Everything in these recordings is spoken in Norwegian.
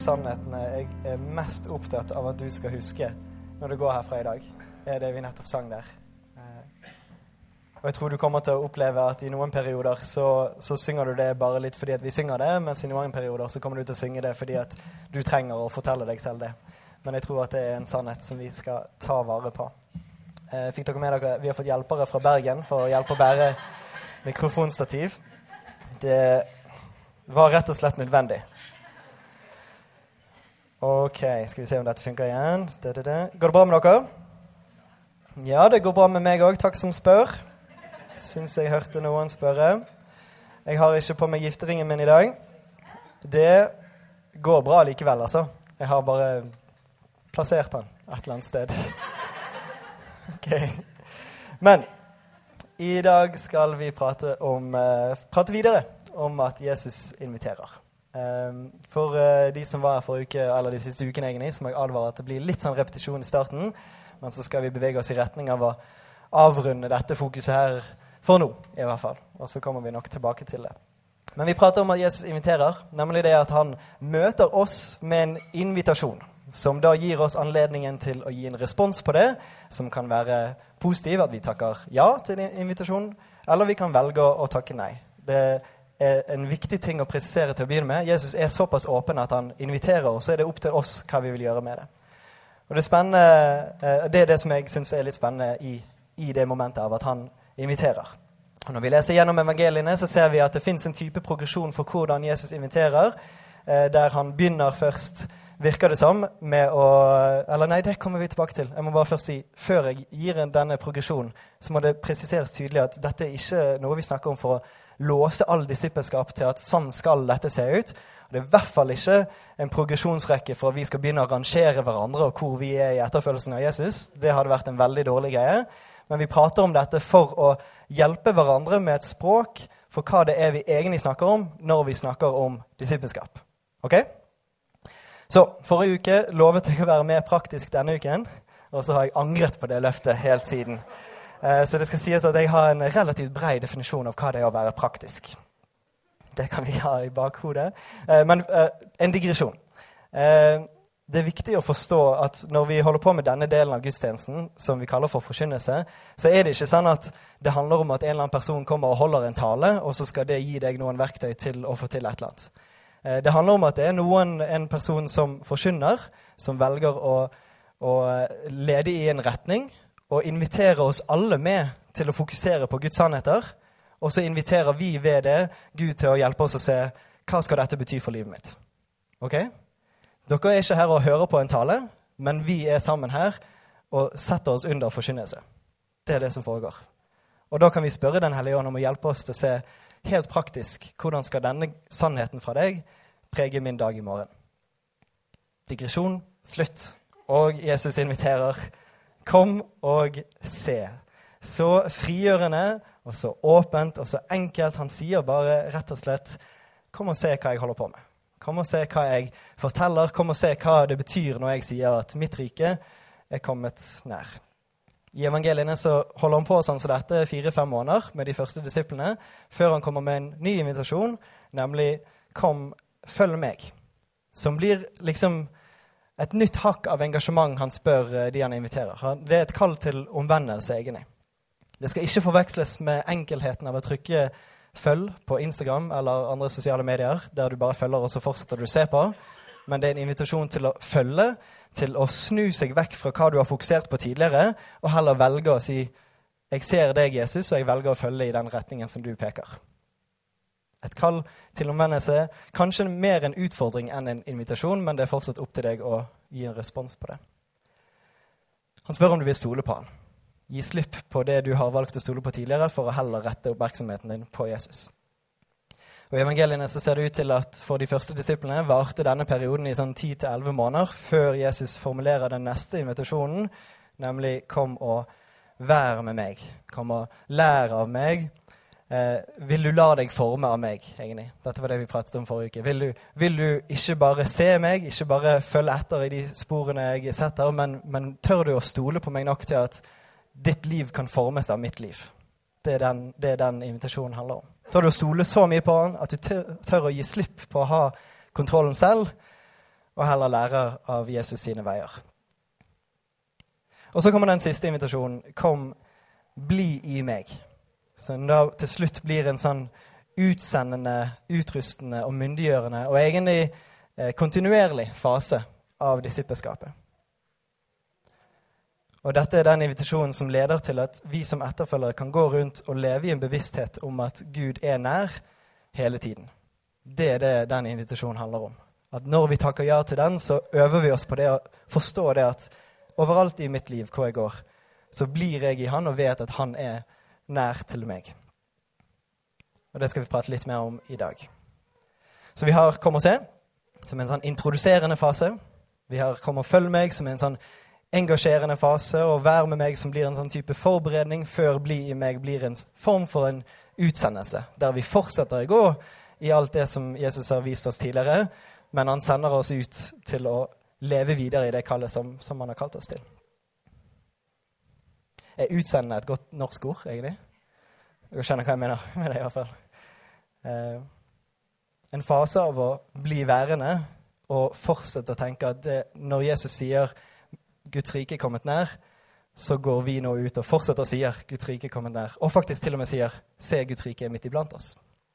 sannhetene jeg mest opptatt av at du skal huske når du går herfra i dag, det vi nettopp sang der. Og jeg tror du kommer til å oppleve at i noen perioder så synger du det bare litt fordi at vi synger det, mens i noen perioder så kommer du til å synge det fordi at du trenger å fortelle deg selv det. Men jeg tror at det en sannhet som vi skal ta vare på. Fikk dere med dere? Vi har fått hjelpere fra Bergen for å hjelpe å bære mikrofonstativ. Det var rett og slett nødvendig. Ok, skal vi se om dette funker igjen. Går det bra med dere? Ja, det går bra med meg også. Takk som spør. Synes jeg hørte noen spørre. Jeg har ikke på meg gifteringen min i dag. Det går bra likevel, altså. Jeg har bare plassert den et eller annet sted. Ok. Men i dag skal vi prate videre om at Jesus inviterer. For de som var her for uke, eller de siste ukene egentlig, så må jeg advare at det blir litt sånn repetisjon i starten, men så skal vi bevege oss i retning av å avrunde dette fokuset her for nå, i hvert fall. Og så kommer vi nok tilbake til det. Men vi prater om at Jesus inviterer, nemlig det at han møter oss med en invitasjon, som da gir oss anledningen til å gi en respons på det, som kan være positiv, at vi takker ja til invitasjonen, eller vi kan velge å takke nei. Det er en viktig ting å presisere til å begynne med. Jesus er såpass åpen at han inviterer oss, så er det opp til oss hva vi vil gjøre med det. Og det spennende, det er det som jeg synes er litt spennende i det momentet av at han inviterer. Og når vi leser gjennom evangeliene, så ser vi at det finnes en type progresjon for hvordan Jesus inviterer, der han begynner først, virker det som, med å... Eller nei, det kommer vi tilbake til. Jeg må bare først si, før jeg gir denne progresjonen, så må det presiseres tydelig at dette er ikke noe vi snakker om for å låse all disippelskap til at sånn skal dette se ut. Og det er i hvert fall ikke en progresjonsrekke for at vi skal begynne å rangere hverandre og hvor vi er i etterfølgelsen av Jesus. Det hadde vært en veldig dårlig greie. Men vi prater om dette for å hjelpe hverandre med et språk for hva det er vi egentlig snakker om når vi snakker om disippelskap. Ok? Så forrige uke lovet jeg å være mer praktisk denne uken, og så har jeg angret på det løftet helt siden. Så det skal sies at jeg har en relativt bred definisjon av hva det er å være praktisk. Det kan vi ha i bakhodet. Men en digresjon. Det er viktig å forstå at når vi holder på med denne delen av gudstjenesten, som vi kaller for forkynnelse, så er det ikke sånn at det handler om at en eller annen person kommer og holder en tale, og så skal det gi deg noen verktøy til å få til et eller annet. Det handler om at det er en person som forkynner, som velger å lede i en retning, og inviterer oss alle med til å fokusere på Guds sannheter, og så inviterer vi ved det Gud til å hjelpe oss å se hva skal dette bety for livet mitt. Ok? Dere er ikke her og hører på en tale, men vi er sammen her og setter oss under forkynnelse. Det er det som foregår. Og da kan vi spørre Den Hellige Ånd om å hjelpe oss til å se helt praktisk hvordan skal denne sannheten fra deg prege min dag i morgen. Digresjon, slutt. Og Jesus inviterer: kom og se. Så frigjørende, og så åpent, og så enkelt. Han sier bare rett og slett, kom og se hva jeg holder på med. Kom og se hva jeg forteller. Kom og se hva det betyr når jeg sier at mitt rike er kommet nær. I evangeliene så holder han på sånn som dette 4-5 måneder med de første disiplene, før han kommer med en ny invitasjon, nemlig kom, følg meg. Som blir liksom et nytt hakk av engasjement han spør de han inviterer. Det er et kall til omvendelse egentlig. Det skal ikke forveksles med enkelheten av å trykke følg på Instagram eller andre sosiale medier, der du bare følger og så fortsetter du å se på. Men det er en invitasjon til å følge, til å snu seg vekk fra hva du har fokusert på tidligere, og heller velge å si, jeg ser deg Jesus, og jeg velger å følge i den retningen som du peker. Et kall til omvendelse, kanskje mer en utfordring enn en invitasjon, men det er fortsatt opp til deg å gi en respons på det. Han spør om du vil stole på han. Gi slipp på det du har valgt å stole på tidligere, for å heller rette oppmerksomheten din på Jesus. Og i evangeliene så ser det ut til at for de første disiplene varte denne perioden i sånn 10-11 måneder, før Jesus formulerer den neste invitasjonen, nemlig kom og vær med meg. Kom og lær av meg. Vil du la deg forme av meg, egentlig? Dette var det vi pratet om forrige uke. Vil du ikke bare se meg, ikke bare følge etter i de sporene jeg setter, men tør du å stole på meg nok til at ditt liv kan formes av mitt liv? Det er den invitasjonen handler om. Tør du å stole så mye på han at du tør å gi slipp på å ha kontrollen selv, og heller lærer av Jesus sine veier. Og så kommer den siste invitasjonen. Kom, bli i meg. Så da til slutt blir en sånn utsendende, utrustende og myndiggjørende og egentlig kontinuerlig fase av disippelskapet. Og dette den invitasjonen som leder til at vi som etterfølgere kan gå rundt og leve i en bevissthet om at Gud nær hele tiden. Det det den invitasjonen handler om. At når vi takker ja til den, så øver vi oss på det å forstå det at overalt i mitt liv hvor jeg går, så blir jeg i han og vet at han nær til meg. Og det skal vi prate litt mer om i dag. Så vi har Kom og se, som en sånn introduserende fase. Vi har Kom og følg meg, som en sånn engasjerende fase, og Vær med meg, som blir en sånn type forberedning før Bli i meg blir en form for en utsendelse, der vi fortsetter å gå i alt det som Jesus har vist oss tidligere, men han sender oss ut til å leve videre i det kallet som han har kalt oss til. Utsendende et godt norsk ord, egentlig? Du skjønner hva jeg mener med det i hvert fall. En fase av å bli værende og fortsette å tenke at når Jesus sier Guds rike er kommet nær, så går vi nå ut og fortsetter å sier Guds rike er kommet nær, og faktisk til og med sier se Guds rike er midt iblant oss.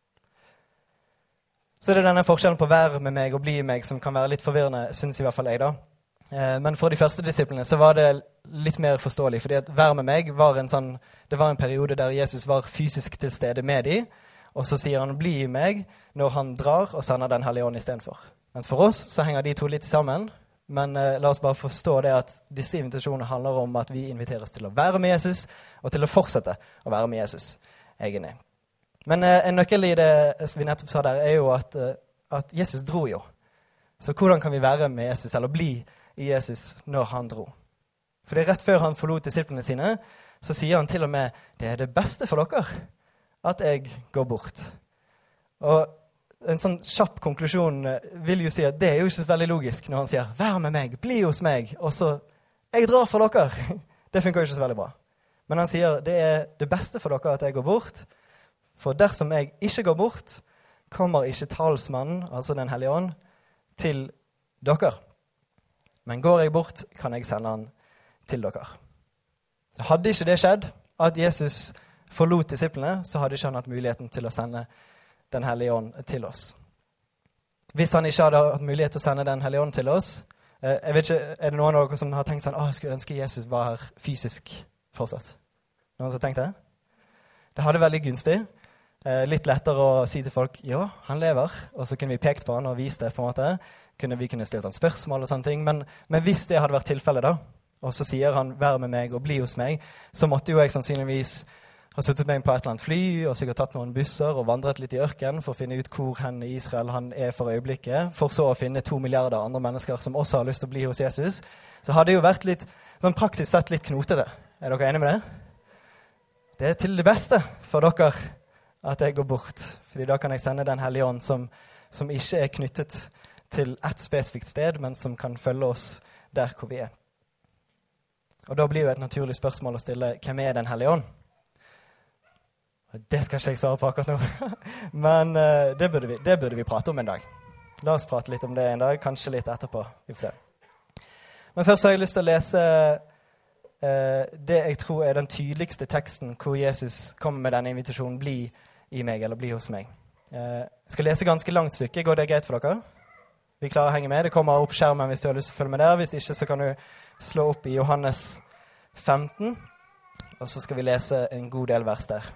Så det denne forskjellen på vær med meg og bli med meg som kan være litt forvirrende, synes i hvert fall jeg da. Men for de første disiplene så var det litt mer forståelig, fordi at vær med meg var det var en periode der Jesus var fysisk til stede med dem, og så sier han bli i meg når han drar og sender den hellige ånd i stedet for. Mens for oss så henger de to litt sammen, men la oss bare forstå det at disse invitasjonene handler om at vi inviteres til å være med Jesus, og til å fortsette å være med Jesus, egentlig. Men en nøkkel i det vi nettopp sa der jo at Jesus dro jo. Så hvordan kan vi være med Jesus, eller bli i Jesus når han dro? For det rett før han forlot disiplene sine, så sier han til og med, det det beste for dere, at jeg går bort. Og en sånn kjapp konklusjon vil jo si at det jo ikke så veldig logisk når han sier, vær med meg, bli hos meg, og så, jeg drar for dere. Det funker jo ikke så veldig bra. Men han sier, det det beste for dere at jeg går bort, for dersom jeg ikke går bort, kommer ikke talsmannen, altså den hellige ånd, til dere. Men går jeg bort, kan jeg sende han til dere. Hadde ikke det skjedd, at Jesus forlot disiplene, så hadde ikke han hatt muligheten til å sende den hellige ånd til oss. Hvis han ikke hadde hatt mulighet til å sende den hellige ånd til oss, jeg vet ikke, det noen av dere som har tenkt sånn, jeg skulle ønske Jesus var her fysisk fortsatt? Noen som har tenkt det? Det hadde veldig gunstig. Litt lettere å si til folk, ja, han lever, og så kunne vi pekt på han og vist det på en måte. Vi kunne stilt han spørsmål og sånne ting, men hvis det hadde vært tilfellet da, og så sier han, vær med meg og bli hos meg, så måtte jo jeg sannsynligvis ha suttet meg på et eller annet fly, og sikkert tatt noen busser og vandret litt i ørken for å finne ut hvor hen i Israel han for øyeblikket, for så å finne 2 milliarder andre mennesker som også har lyst til å bli hos Jesus. Så hadde det jo vært litt, sånn praktisk sett litt knotete. Dere enige med det? Det til det beste for dere at jeg går bort, fordi da kan jeg sende den hellige ånd som ikke knyttet til et spesifikt sted, men som kan følge oss der hvor vi Og da blir jo et naturlig spørsmål å stille, hvem den hellige ånd? Det skal ikke jeg svare på akkurat nå, men det burde vi prate om en dag. La oss prate litt om det en dag, kanskje litt etterpå, vi får se. Men først har jeg lyst til å lese det jeg tror den tydeligste teksten hvor Jesus kommer med denne invitasjonen, bli i meg, eller bli hos meg. Jeg skal lese ganske langt stykke, går det greit for dere? Vi klarer å henge med, det kommer opp skjermen hvis du har lyst til å følge med der, hvis ikke så kan du slå opp i Johannes 15, og så skal vi lese en god del vers der.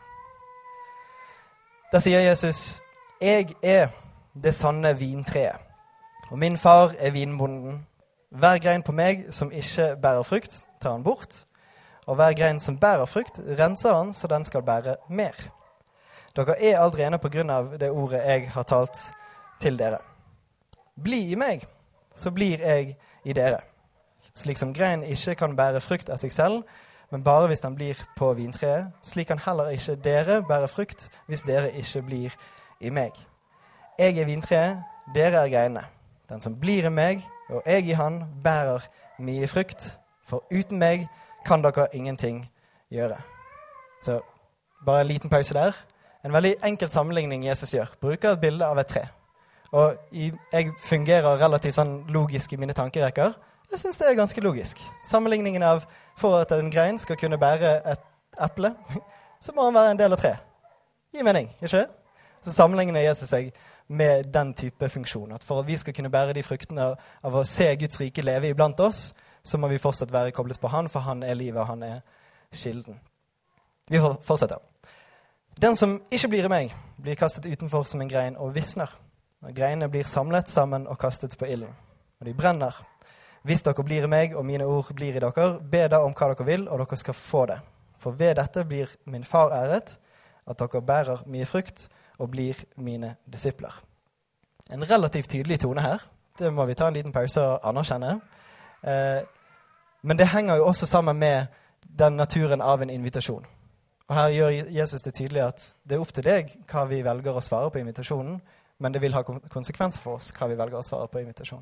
Der sier Jesus, jeg det sanne vintreet, og min far vinbonden. Hver grein på meg som ikke bærer frukt, tar han bort, og hver grein som bærer frukt, renser han så den skal bære mer. Dere aldri ene på grunn av det ordet jeg har talt til dere. Bli i meg, så blir jeg i dere. Slik som grein ikke kan bære frukt av seg selv, men bare hvis den blir på vintreet, slik kan heller ikke dere bære frukt hvis dere ikke blir i meg. Jeg vintreet, dere greinene. Den som blir i meg, og jeg i han, bærer mye frukt, for uten meg kan dere ingenting gjøre. Så bare en liten pause der. En veldig enkel sammenligning Jesus gjør. Bruker et bilde av et tre. Og jeg fungerer relativt sånn logisk i mine tankerekker. Jeg synes det ganske logisk. Sammenligningen av for at en grein skal kunne bære et eple, så må han være en del av tre. Gir mening, ikke det? Så sammenligner Jesus seg med den type funksjon. At for at vi skal kunne bære de fruktene av å se Guds rike leve iblant oss, så må vi fortsatt være koblet på han, for han livet, og han kilden. Vi fortsetter. Den som ikke blir i meg, blir kastet utenfor som en grein og visner. Og greinene blir samlet sammen og kastet på ilden. Og de brenner. Hvis dere blir i meg, og mine ord blir i dere, be da om hva dere vil, og dere skal få det. For ved dette blir min far æret, at dere bærer mye frukt og blir mine disipler. En relativt tydelig tone her. Det må vi ta en liten pause og anerkjenne. Men det henger jo også sammen med den naturen av en invitasjon. Og her gjør Jesus det tydelig at det opp til deg hva vi velger å svare på invitasjonen, men det vil ha konsekvenser for oss hva vi velger å svare på invitasjonen.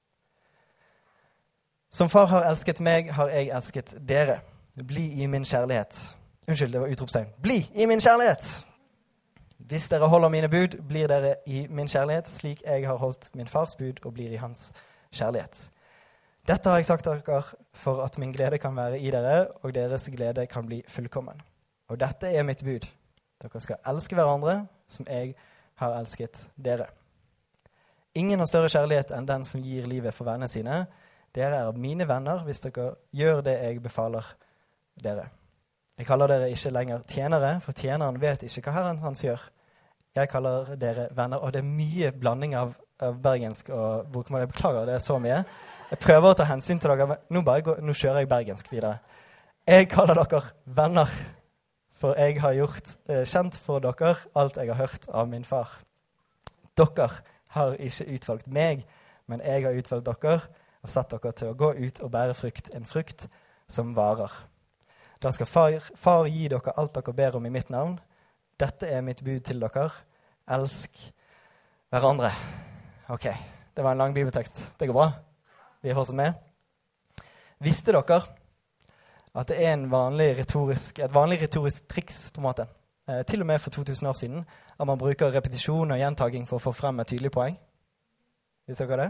Som far har elsket meg, har jeg elsket dere. Bli i min kjærlighet. Unnskyld, det var utropstegn. Bli i min kjærlighet! Hvis dere holder mine bud, blir dere i min kjærlighet, slik jeg har holdt min fars bud og blir i hans kjærlighet. Dette har jeg sagt dere for at min glede kan være i dere, og deres glede kan bli fullkommen. Og dette mitt bud. Dere skal elske hverandre som jeg har elsket dere. Ingen har større kjærlighet enn den som gir livet for vennene sine. Dere mine venner hvis dere gjør det jeg befaler dere. Jeg kaller dere ikke lenger tjenere, for tjeneren vet ikke hva Herren hans gjør. Jeg kaller dere venner, og det mye blanding av bergensk og bokmål. Jeg beklager, det så mye. Jeg prøver å ta hensyn til dere, men nå kjører jeg bergensk videre. Jeg kaller dere venner, for jeg har gjort kjent for dere alt jeg har hørt av min far. Dere har ikke utvalgt meg, men jeg har utvalgt dere og satt dere til å gå ut og bære frukt, en frukt som varer. Da skal far gi dere alt dere ber om i mitt navn. Dette mitt bud til dere. Elsk hverandre. Ok, det var en lang bibeltekst. Det går bra. Vi fortsatt med. Visste dere at det et vanlig retorisk triks på en måte, til og med for 2000 år siden, at man bruker repetisjon og gjentaging for å få frem et tydelig poeng? Visste dere det?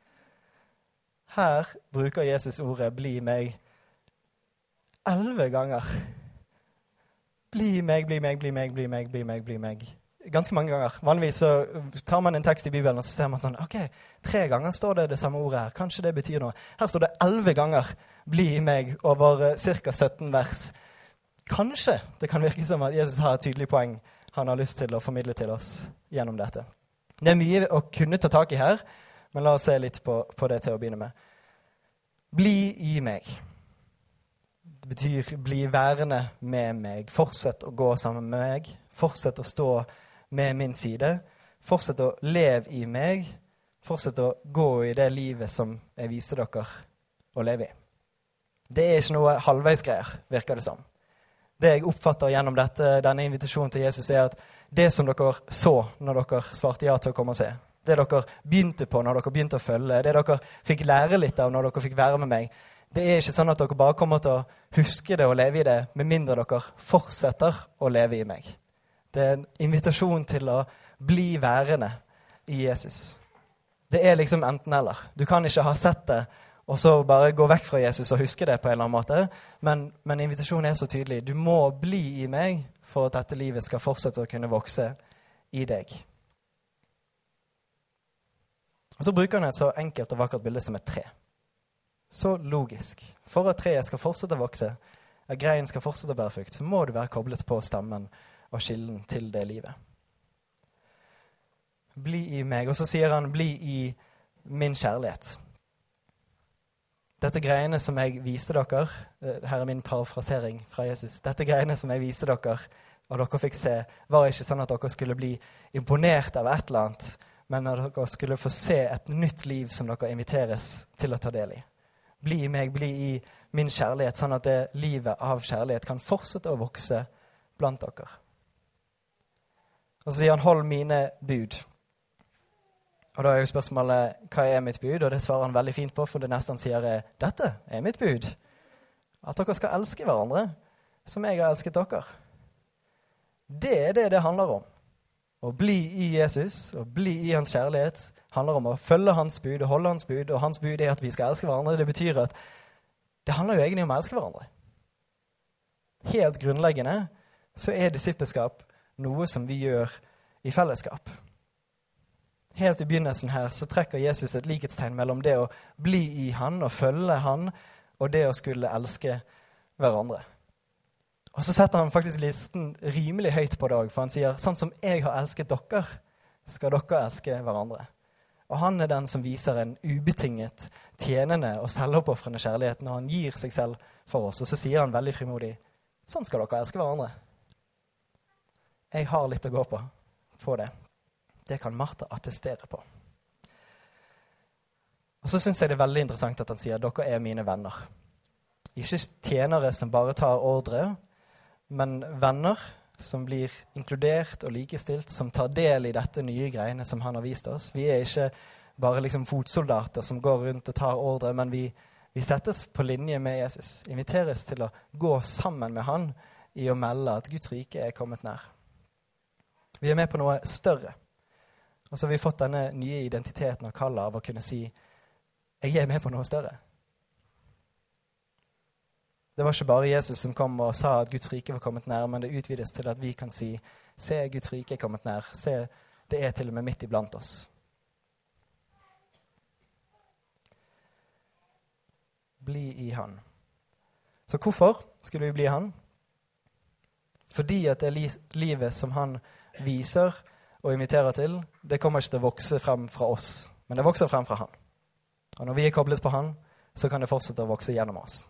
Her bruker Jesus ordet «bli meg» 11 ganger. Bli meg, bli meg, bli meg, bli meg, bli meg, bli meg. Ganske mange ganger. Vanligvis så tar man en tekst i Bibelen og så ser man sånn, ok, 3 ganger står det samme ordet her. Kanskje det betyr noe. Her står det 11 ganger bli meg over ca. 17 vers. Kanskje det kan virke som at Jesus har et tydelig poeng han har lyst til å formidle til oss gjennom dette. Det mye å kunne ta tak i her, men la oss se litt på det til å begynne med. Bli i meg. Det betyr bli værende med meg. Fortsett å gå sammen med meg. Fortsett å stå med min side. Fortsett å leve i meg. Fortsett å gå i det livet som jeg viser dere å leve i. Det ikke noe halvveisgreier, virker det som. Det jeg oppfatter gjennom denne invitasjonen til Jesus at det som dere så når dere svarte ja til å komme og se, det dere begynte på når dere begynte å følge, det dere fikk lære litt av når dere fikk være med meg, det ikke sånn at dere bare kommer til å huske det og leve i det, med mindre dere fortsetter å leve i meg. Det en invitasjon til å bli værende i Jesus. Det liksom enten eller. Du kan ikke ha sett det, og så bare gå vekk fra Jesus og huske det på en eller annen måte, men invitasjonen så tydelig. Du må bli i meg for at dette livet skal fortsette å kunne vokse i deg. Og så bruker han et så enkelt og vakkert bilde som et tre. Så logisk. For at treet skal fortsette å vokse, at greien skal fortsette å bære frukt, så må du være koblet på stammen og kilden til det livet. Bli i meg. Og så sier han, bli i min kjærlighet. Dette greiene som jeg viste dere, her min parafrasering fra Jesus, dette greiene som jeg viste dere, og dere fikk se, var ikke sånn at dere skulle bli imponert av et eller annet, men at dere skulle få se et nytt liv som dere inviteres til å ta del i. Bli i meg, bli i min kjærlighet, sånn at det livet av kjærlighet kan fortsette å vokse blant dere. Og så sier han, hold mine bud. Og da jo spørsmålet, hva mitt bud? Og det svarer han veldig fint på, for det neste han sier dette mitt bud. At dere skal elske hverandre, som jeg har elsket dere. Det det handler om. Å bli i Jesus, å bli i hans kjærlighet, handler om å følge hans bud og holde hans bud, og hans bud er at vi skal elske hverandre. Det betyr at det handler jo egentlig om å elske hverandre. Helt grunnleggende så er disippelskap noe som vi gjør i fellesskap. Helt i begynnelsen her så trekker Jesus et likhetstegn mellom det å bli i han og følge han, og det å skulle elske hverandre. Og så setter han faktisk listen rimelig høyt på det også, for han sier, sånn som jeg har elsket dere, skal dere elske hverandre. Og han er den som viser en ubetinget, tjenende og selvoppofrende kjærlighet når han gir seg selv for oss. Og så sier han veldig frimodig, sånn skal dere elske hverandre. Jeg har litt å gå på det. Det kan Martha attestere på. Og så synes jeg det er veldig interessant at han sier, dere er mine venner. Ikke tjenere som bare tar ordre, men venner som blir inkludert og likestilt, som tar del i dette nye greiene som han har vist oss. Vi er ikke bare liksom fotsoldater som går rundt og tar ordre, men vi settes på linje med Jesus. Inviteres til å gå sammen med han i å melde at Guds rike er kommet nær. Vi er med på noe større. Og så har vi fått denne nye identiteten og kallet av å kunne si, jeg er med på noe større. Det var ikke bare Jesus som kom og sa at Guds rike var kommet nær, men det utvides til at vi kan si, se Guds rike er kommet nær, se det er til og med midt iblant oss. Bli i han. Så hvorfor skulle vi bli i han? Fordi at det livet som han viser og inviterer til, det kommer ikke til å vokse frem fra oss, men det vokser frem fra han. Og når vi er koblet på han, så kan det fortsette å vokse gjennom oss.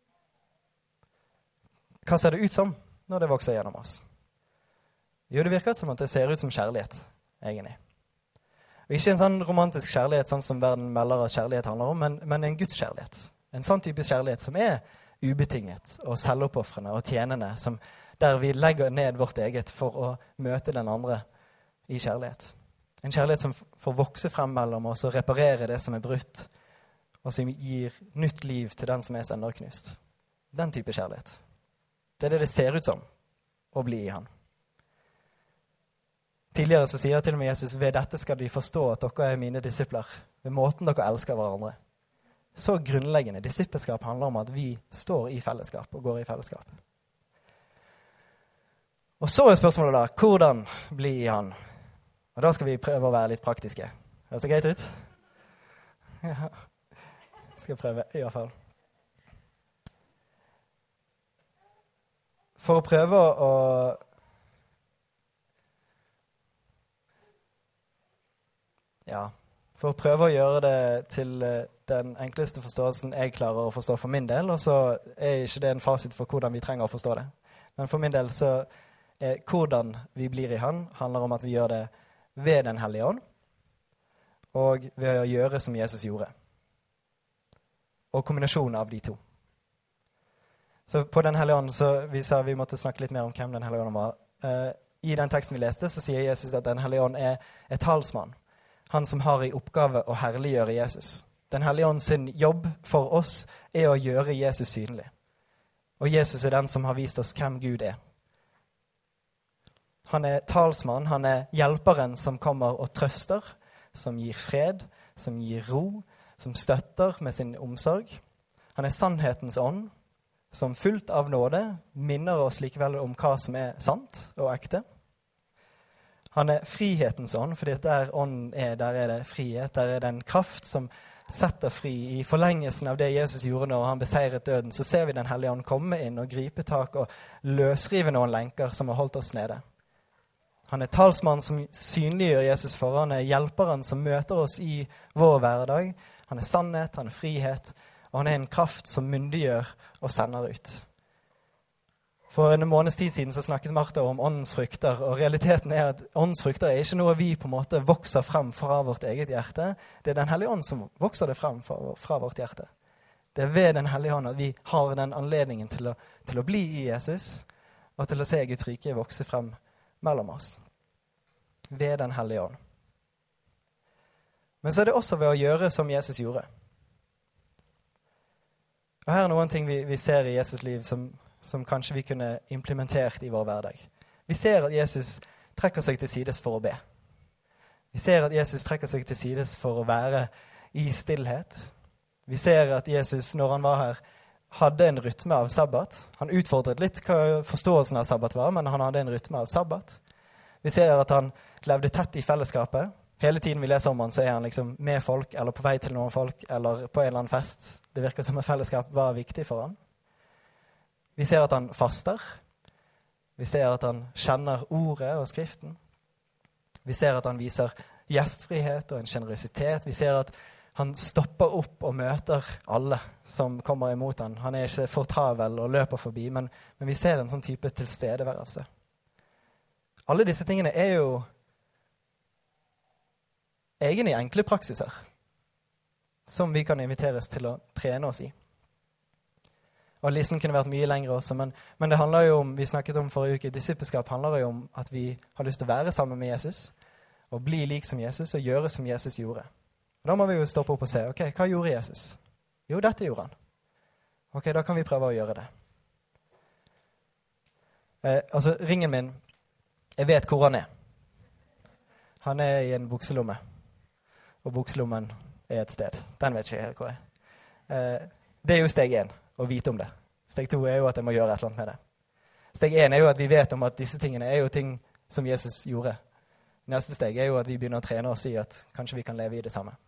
Hva ser det ut som når det vokser gjennom oss? Jo, det virker som at det ser ut som kjærlighet, egentlig. Og ikke en sånn romantisk kjærlighet, sånn som verden melder at kjærlighet handler om, men en Guds kjærlighet. En sånn type kjærlighet som er ubetinget og selvoppofrende og tjenende, der vi legger ned vårt eget for å møte den andre i kjærlighet. En kjærlighet som får vokse frem mellom oss og reparere det som er brutt, og som gir nytt liv til den som er senderknust. Den type kjærlighet. Det er det ser ut som å bli i han. Tidligere så sier til og med Jesus, ved dette skal de forstå at dere er mine disipler, ved måten dere elsker hverandre. Så grunnleggende disippelskap handler om at vi står i fellesskap og går i fellesskap. Og så er spørsmålet da, hvordan bli i han? Og da skal vi prøve å være litt praktiske. Høres det greit ut? Ja, skal prøve i hvert fall. For å prøve å gjøre det til den enkleste forståelsen jeg klarer å forstå for min del, og så er ikke det en fasit for hvordan vi trenger å forstå det. Men for min del så er hvordan vi blir i han, handler om at vi gjør det ved den hellige ånd, og ved å gjøre som Jesus gjorde. Og kombinasjonen av de to. Så på den hellige ånd, så vi sa vi måtte snakke litt mer om hvem den hellige ånden var. I den teksten vi leste, så sier Jesus at den hellige ånd er talsmann. Han som har i oppgave å herliggjøre Jesus. Den hellige ånd sin jobb for oss er å gjøre Jesus synlig. Og Jesus er den som har vist oss hvem Gud er. Han er talsmann, han er hjelperen som kommer og trøster, som gir fred, som gir ro, som støtter med sin omsorg. Han er sannhetens ånd, som fullt av nåde minner oss likevel om hva som er sant og ekte. Han er frihetens ånd, fordi der ånden er, der er det frihet, der er det en kraft som setter fri. I forlengelsen av det Jesus gjorde når han beseiret døden, så ser vi den hellige ånd komme inn og gripe tak og løsrive noen lenker som har holdt oss nede. Han er talsmann som synliggjør Jesus for, han er hjelperen som møter oss i vår hverdag. Han er sannhet, han er frihet, og han er en kraft som myndiggjør og sender ut. For en måneds tid siden så snakket Martha om åndens frukter, og realiteten er at åndens frukter er ikke noe vi på en måte vokser frem fra vårt eget hjerte. Det er den hellige ånd som vokser det frem fra vårt hjerte. Det er ved den hellige ånd at vi har den anledningen til å bli i Jesus, og til å se Guds rike vokse frem mellom oss. Ved den hellige ånd. Men så er det også ved å gjøre som Jesus gjorde. Og her er noen ting vi ser i Jesus liv som kanskje vi kunne implementert i vår hverdag. Vi ser at Jesus trekker seg til sides for å be. Vi ser at Jesus trekker seg til sides for å være i stillhet. Vi ser at Jesus, når han var her, hadde en rytme av sabbat. Han utfordret litt hva forståelsen av sabbat var, men han hadde en rytme av sabbat. Vi ser at han levde tett i fellesskapet. Hele tiden vi leser om han, så er han liksom med folk, eller på vei til noen folk, eller på en eller annen fest. Det virker som at fellesskap var viktig for han. Vi ser at han faster. Vi ser at han kjenner ordet og skriften. Vi ser at han viser gjestfrihet og en generøsitet. Vi ser at han stopper opp og møter alle som kommer imot han. Han er ikke for travel og løper forbi, men vi ser en sånn type tilstedeværelse. Alle disse tingene er jo egentlig enkle praksiser som vi kan inviteres til å trene oss i. Og listen kunne vært mye lengre også, men det handler jo om, vi snakket om forrige uke, disippelskap handler jo om at vi har lyst til å være sammen med Jesus, og bli lik som Jesus, og gjøre som Jesus gjorde. Og da må vi jo stoppe opp og se, ok, hva gjorde Jesus? Jo, dette gjorde han. Ok, da kan vi prøve å gjøre det. Altså, ringen min, jeg vet hvor han er. Han er i en bukselomme, og bukselommen er et sted. Den vet ikke jeg helt hvor er. Det er jo steg 1. Å vite om det. Steg 2 er jo at jeg må gjøre et eller annet med det. Steg 1 er jo at vi vet om at disse tingene er jo ting som Jesus gjorde. Neste steg er jo at vi begynner å trene oss i at kanskje vi kan leve i det samme.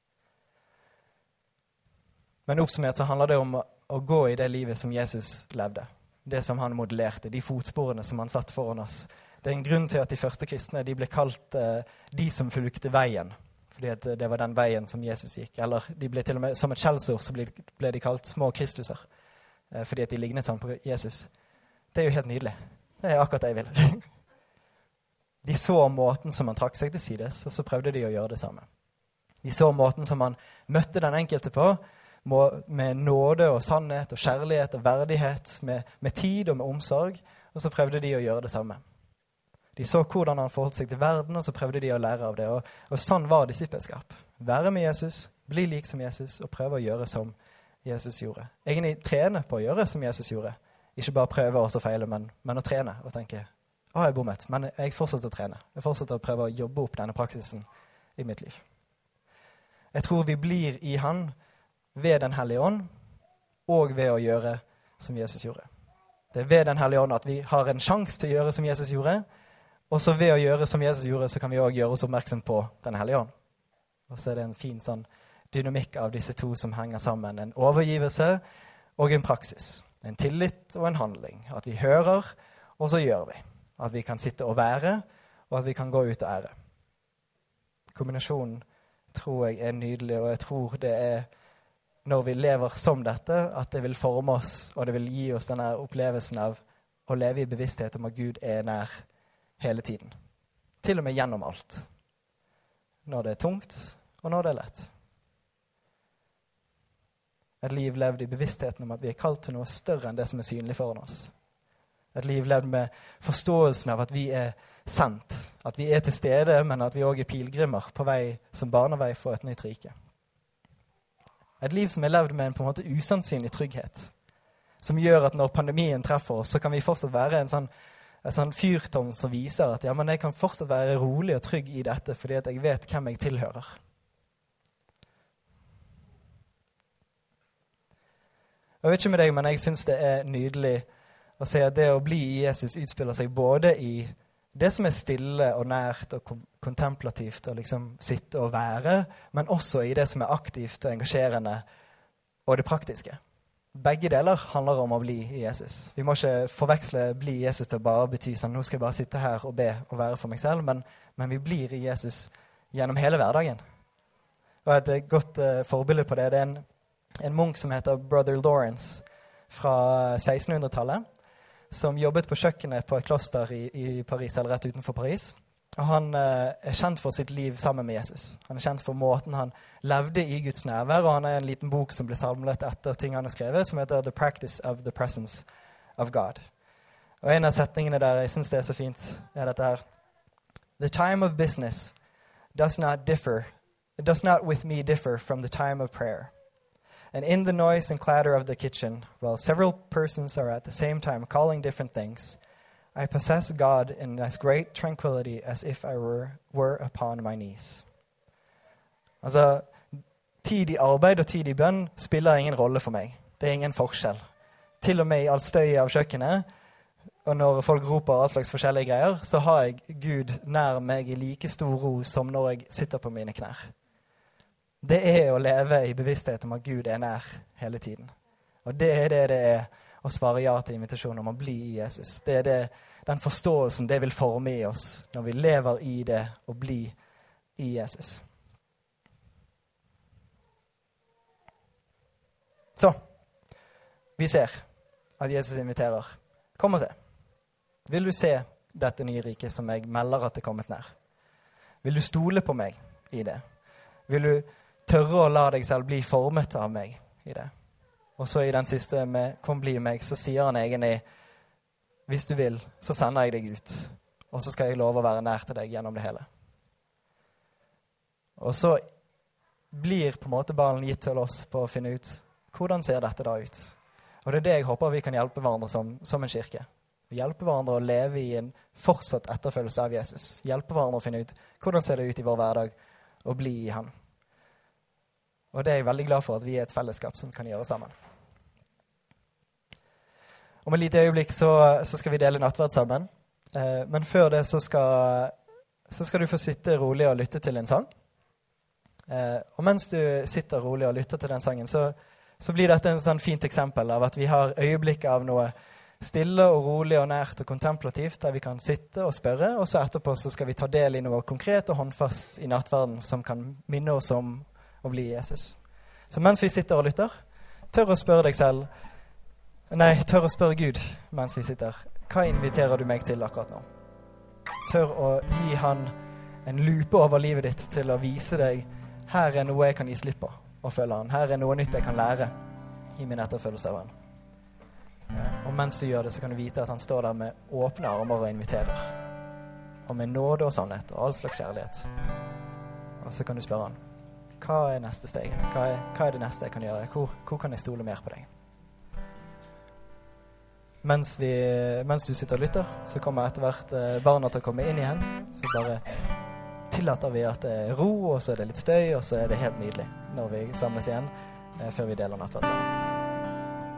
Men oppsummert så handler det om å gå i det livet som Jesus levde. Det som han modellerte, de fotsporene som han satt foran oss. Det er en grunn til at de første kristne de ble kalt de som fulgte veien. Fordi at det var den veien som Jesus gikk. Eller de ble til og med, som et skjellsord, så ble de kalt små Kristuser. Fordi at de lignet sammen på Jesus. Det er jo helt nydelig. Det er akkurat det jeg vil. De så måten som han trakk seg til sides, og så prøvde de å gjøre det samme. De så måten som han møtte den enkelte på, med nåde og sannhet og kjærlighet og verdighet, med tid og med omsorg, og så prøvde de å gjøre det samme. De så hvordan han forholdt seg til verden, og så prøvde de å lære av det. Og sånn var disippelskap. Være med Jesus, bli lik som Jesus, og prøve å gjøre som Jesus gjorde. Egentlig trene på å gjøre som Jesus gjorde. Ikke bare prøve og så feile, men å trene og tenke, jeg bommet, men jeg fortsetter å trene. Jeg fortsetter å prøve å jobbe opp denne praksisen i mitt liv. Jeg tror vi blir i han ved den hellige ånd, og ved å gjøre som Jesus gjorde. Det er ved den hellige ånd at vi har en sjanse til å gjøre som Jesus gjorde, og så ved å gjøre som Jesus gjorde, så kan vi også gjøre oss oppmerksom på den hellige ånd. Og så er det en fin sånn dynamikk av disse to som henger sammen. En overgivelse og en praksis. En tillit og en handling. At vi hører, og så gjør vi. At vi kan sitte og være, og at vi kan gå ut og ære. Kombinasjonen tror jeg er nydelig, og jeg tror det er når vi lever som dette, at det vil forme oss, og det vil gi oss denne opplevelsen av å leve i bevissthet om at Gud er nær hele tiden. Til og med gjennom alt. Når det er tungt, og når det er lett. Et liv levd i bevisstheten om at vi er kalt til noe større enn det som er synlig foran oss. Et liv levd med forståelsen av at vi er sendt, at vi er til stede, men at vi også er pilgrimer på vei som barnevei for et nytt rike. Et liv som er levd med en på en måte usannsynlig trygghet, som gjør at når pandemien treffer oss, så kan vi fortsatt være en sånn fyrtårn som viser at ja, men jeg kan fortsatt være rolig og trygg i dette, fordi at jeg vet hvem jeg tilhører. Jeg vet ikke med deg, men jeg synes det er nydelig å se at det å bli i Jesus utspiller seg både i det som er stille og nært og kontemplativt å liksom sitte og være, men også i det som er aktivt og engasjerende og det praktiske. Begge deler handler om å bli i Jesus. Vi må ikke forveksle bli i Jesus til å bare bety sånn, nå skal jeg bare sitte her og be og være for meg selv, men vi blir i Jesus gjennom hele hverdagen. Og et godt forbilde på det er en munk som heter Brother Lawrence fra 1600-tallet, som jobbet på kjøkkenet på et kloster i Paris, eller rett utenfor Paris. Og han er kjent for sitt liv sammen med Jesus. Han er kjent for måten han levde i Guds nærvær, og han er en liten bok som ble samlet etter ting han har skrevet, som heter The Practice of the Presence of God. Og en av setningene der jeg synes det er så fint, er dette her. The time of business does not with me differ from the time of prayer. And in the noise and clatter of the kitchen, while several persons are at the same time calling different things, I possess God in as great tranquility as if I were upon my knees. Altså, tid i arbeid og tid i bønn spiller ingen rolle for meg. Det er ingen forskjell. Til og med i all støy av kjøkkenet, og når folk roper all slags forskjellige greier, så har jeg Gud nær meg i like stor ro som når jeg sitter på mine knær. Det er å leve i bevissthet om at Gud er nær hele tiden. Og det er å svare ja til invitasjonen om å bli i Jesus. Det er den forståelsen det vil forme i oss når vi lever i det og bli i Jesus. Så, vi ser at Jesus inviterer. Kom og se. Vil du se dette nye riket som jeg melder at det er kommet nær? Vil du stole på meg i det? Vil du tørre å la deg selv bli formet av meg i det? Og så i den siste med «Kom bli meg», så sier han egentlig, hvis du vil, så sender jeg deg ut. Og så skal jeg love å være nær til deg gjennom det hele. Og så blir på en måte ballen gitt til oss på å finne ut, hvordan ser dette da ut? Og det er det jeg håper vi kan hjelpe hverandre som en kirke. Hjelpe hverandre å leve i en fortsatt etterfølgelse av Jesus. Hjelpe hverandre å finne ut, hvordan ser det ut i vår hverdag å bli i han. Og det er jeg veldig glad for at vi er et fellesskap som kan gjøre sammen. Om et lite øyeblikk så skal vi dele nattverd sammen. Men før det så skal du få sitte rolig og lytte til en sang. Og mens du sitter rolig og lytter til den sangen, så blir dette en sånn fint eksempel av at vi har øyeblikk av noe stille og rolig og nært og kontemplativt, der vi kan sitte og spørre, og så etterpå så skal vi ta del i noe konkret og håndfast i nattverden som kan minne oss om å bli Jesus. Så mens vi sitter og lytter, tør å spørre Gud mens vi sitter. Hva inviterer du meg til akkurat nå? Tør å gi han en lupe over livet ditt til å vise deg, her er noe jeg kan gi slipp på og følge han. Her er noe nytt jeg kan lære i min etterfølgelse av han. Og mens du gjør det, så kan du vite at han står der med åpne armer og inviterer. Og med nåde og sannhet og all slags kjærlighet. Og så kan du spørre han, hva er neste steg? Hva er det neste jeg kan gjøre? Hvor kan jeg stole mer på deg? Mens du sitter og lytter, så kommer etter hvert barna til å komme inn igjen. Så bare tillater vi at det er ro, og så er det litt støy, og så er det helt nydelig når vi samles igjen før vi deler nattverd sammen.